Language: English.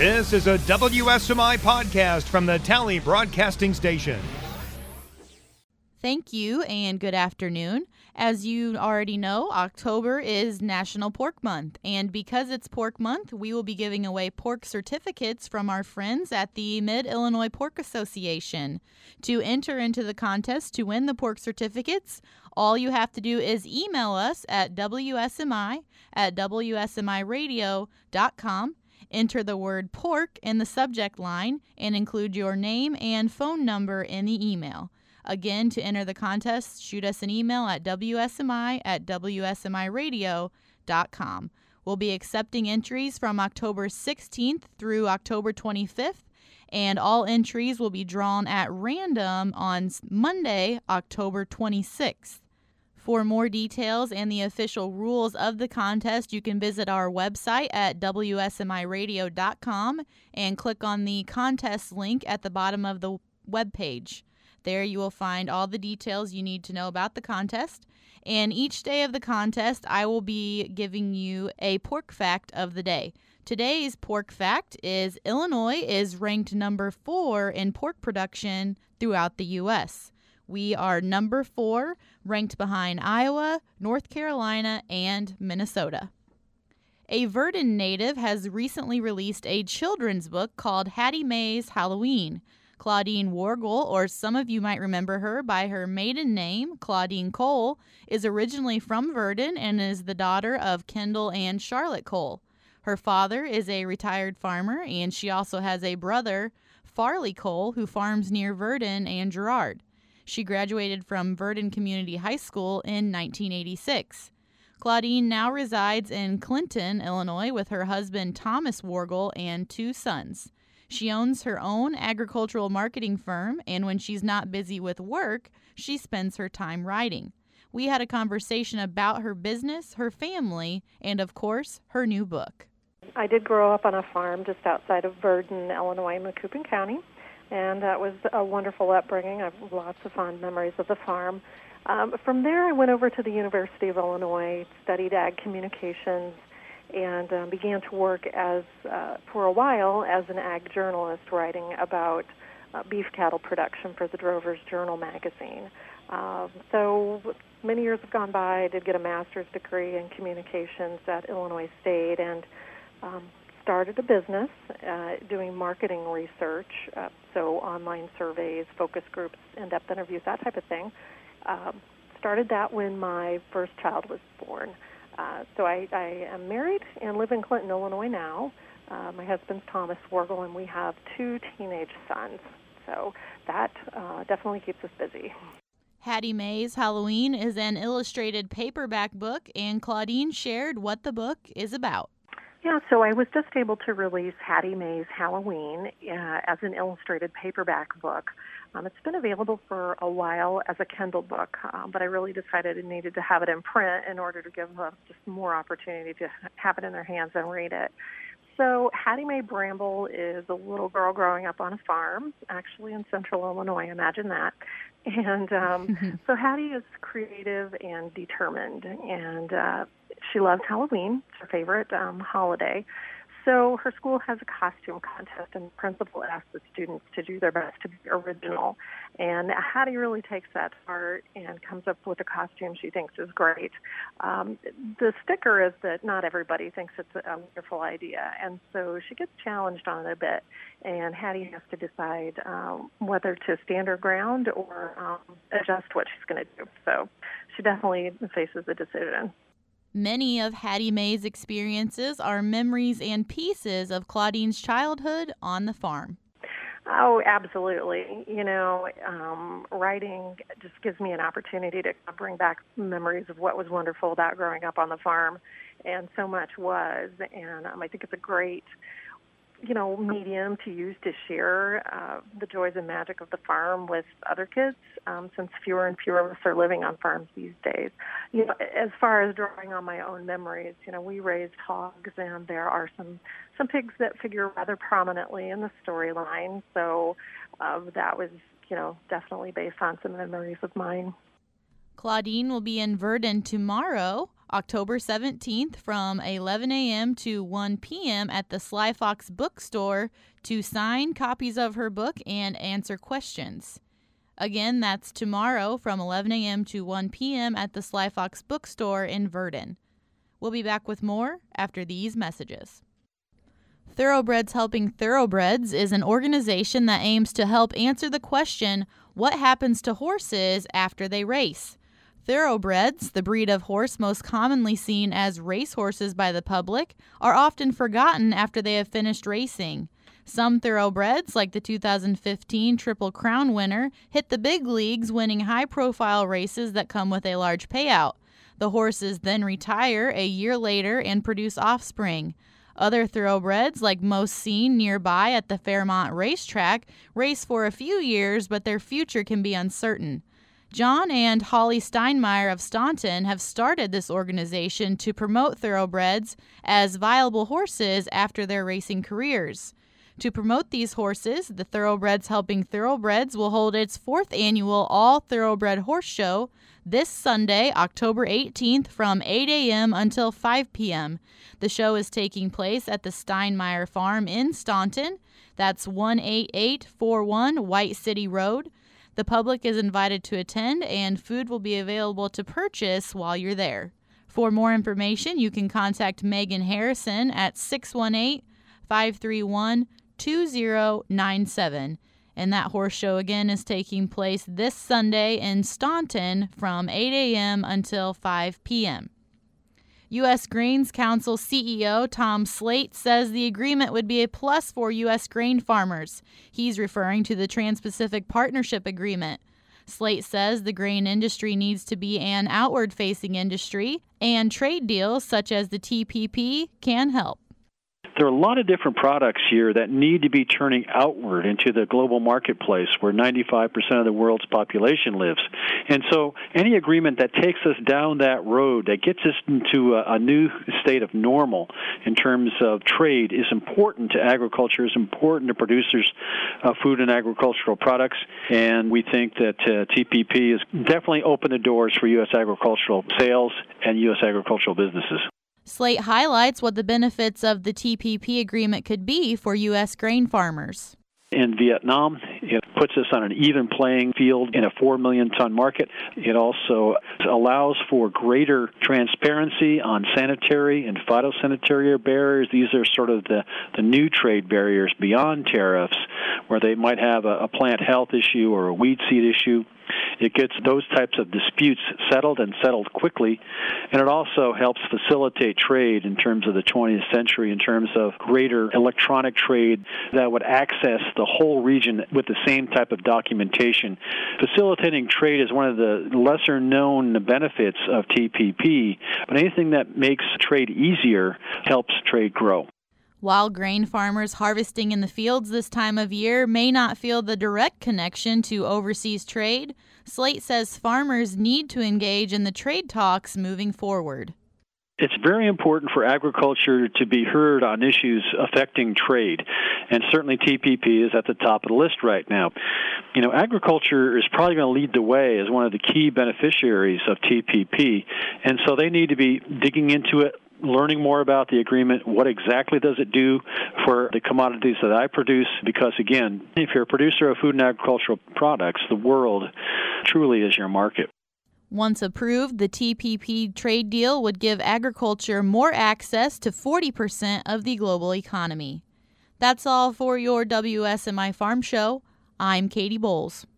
This is a WSMI podcast from the Tally Broadcasting Station. Thank you and good afternoon. As you already know, October is National Pork Month, and because it's Pork Month, we will be giving away pork certificates from our friends at the Mid-Illinois Pork Association. To enter into the contest to win the pork certificates, all you have to do is email us at WSMI@WSMIradio.com. Enter the word pork in the subject line and include your name and phone number in the email. Again, to enter the contest, shoot us an email at WSMI@WSMIradio.com. We'll be accepting entries from October 16th through October 25th, and all entries will be drawn at random on Monday, October 26th. For more details and the official rules of the contest, you can visit our website at WSMIradio.com and click on the contest link at the bottom of the webpage. There you will find all the details you need to know about the contest. And each day of the contest, I will be giving you a pork fact of the day. Today's pork fact is Illinois is ranked number 4 in pork production throughout the U.S. We are number 4, ranked behind Iowa, North Carolina, and Minnesota. A Verdon native has recently released a children's book called Hattie Mae's Halloween. Claudine Wargel, or some of you might remember her by her maiden name, Claudine Cole, is originally from Verdon and is the daughter of Kendall and Charlotte Cole. Her father is a retired farmer, and she also has a brother, Farley Cole, who farms near Verdon and Girard. She graduated from Verdon Community High School in 1986. Claudine now resides in Clinton, Illinois, with her husband Thomas Wargel and 2 sons. She owns her own agricultural marketing firm, and when she's not busy with work, she spends her time writing. We had a conversation about her business, her family, and, of course, her new book. I did grow up on a farm just outside of Verdon, Illinois, in Macoupin County, and that was a wonderful upbringing. I have lots of fond memories of the farm. From there, I went over to the University of Illinois, studied ag communications, and began to work for a while as an ag journalist, writing about beef cattle production for the Drover's Journal magazine. So many years have gone by. I did get a master's degree in communications at Illinois State and started a business doing marketing research, so online surveys, focus groups, in-depth interviews, that type of thing. Started that when my first child was born. So I am married and live in Clinton, Illinois now. My husband's Thomas Wargel, and we have 2 teenage sons. So that definitely keeps us busy. Hattie Mae's Halloween is an illustrated paperback book, and Claudine shared what the book is about. Yeah, so I was just able to release Hattie Mae's Halloween as an illustrated paperback book. It's been available for a while as a Kindle book, but I really decided I needed to have it in print in order to give just more opportunity to have it in their hands and read it. So Hattie Mae Bramble is a little girl growing up on a farm, actually in central Illinois, imagine that. And so Hattie is creative and determined, and she loves Halloween. It's her favorite holiday. So her school has a costume contest, and the principal asks the students to do their best to be original. And Hattie really takes that to heart and comes up with a costume she thinks is great. The sticker is that not everybody thinks it's a wonderful idea, and so she gets challenged on it a bit, and Hattie has to decide whether to stand her ground or adjust what she's going to do. So she definitely faces a decision. Many of Hattie Mae's experiences are memories and pieces of Claudine's childhood on the farm. Oh, absolutely. Writing just gives me an opportunity to bring back memories of what was wonderful about growing up on the farm, and so much was. And I think it's a great medium to use to share the joys and magic of the farm with other kids, since fewer and fewer of us are living on farms these days. As far as drawing on my own memories, we raised hogs, and there are some pigs that figure rather prominently in the storyline. So that was, definitely based on some memories of mine. Claudine will be in Verdon tomorrow. October 17th from 11 a.m. to 1 p.m. at the Sly Fox Bookstore to sign copies of her book and answer questions. Again, that's tomorrow from 11 a.m. to 1 p.m. at the Sly Fox Bookstore in Verdon. We'll be back with more after these messages. Thoroughbreds Helping Thoroughbreds is an organization that aims to help answer the question, what happens to horses after they race? Thoroughbreds, the breed of horse most commonly seen as racehorses by the public, are often forgotten after they have finished racing. Some thoroughbreds, like the 2015 Triple Crown winner, hit the big leagues, winning high-profile races that come with a large payout. The horses then retire a year later and produce offspring. Other thoroughbreds, like most seen nearby at the Fairmont Racetrack, race for a few years, but their future can be uncertain. John and Holly Steinmeier of Staunton have started this organization to promote thoroughbreds as viable horses after their racing careers. To promote these horses, the Thoroughbreds Helping Thoroughbreds will hold its 4th annual All-Thoroughbred Horse Show this Sunday, October 18th from 8 a.m. until 5 p.m. The show is taking place at the Steinmeier Farm in Staunton. That's 18841 White City Road. The public is invited to attend, and food will be available to purchase while you're there. For more information, you can contact Megan Harrison at 618-531-2097. And that horse show again is taking place this Sunday in Staunton from 8 a.m. until 5 p.m. U.S. Grains Council CEO Tom Slate says the agreement would be a plus for U.S. grain farmers. He's referring to the Trans-Pacific Partnership Agreement. Slate says the grain industry needs to be an outward-facing industry, and trade deals such as the TPP can help. There are a lot of different products here that need to be turning outward into the global marketplace where 95% of the world's population lives. And so any agreement that takes us down that road, that gets us into a new state of normal in terms of trade, is important to agriculture, is important to producers of food and agricultural products. And we think that TPP has definitely opened the doors for U.S. agricultural sales and U.S. agricultural businesses. Slate highlights what the benefits of the TPP agreement could be for U.S. grain farmers. In Vietnam, it puts us on an even playing field in a 4 million ton market. It also allows for greater transparency on sanitary and phytosanitary barriers. These are sort of the new trade barriers beyond tariffs, where they might have a plant health issue or a weed seed issue. It gets those types of disputes settled and settled quickly, and it also helps facilitate trade in terms of the 20th century, in terms of greater electronic trade that would access the whole region with the same type of documentation. Facilitating trade is one of the lesser-known benefits of TPP, but anything that makes trade easier helps trade grow. While grain farmers harvesting in the fields this time of year may not feel the direct connection to overseas trade, Slate says farmers need to engage in the trade talks moving forward. It's very important for agriculture to be heard on issues affecting trade, and certainly TPP is at the top of the list right now. You know, agriculture is probably going to lead the way as one of the key beneficiaries of TPP, and so they need to be digging into it, learning more about the agreement. What exactly does it do for the commodities that I produce? Because, again, if you're a producer of food and agricultural products, the world truly is your market. Once approved, the TPP trade deal would give agriculture more access to 40% of the global economy. That's all for your WSMI Farm Show. I'm Katie Bowles.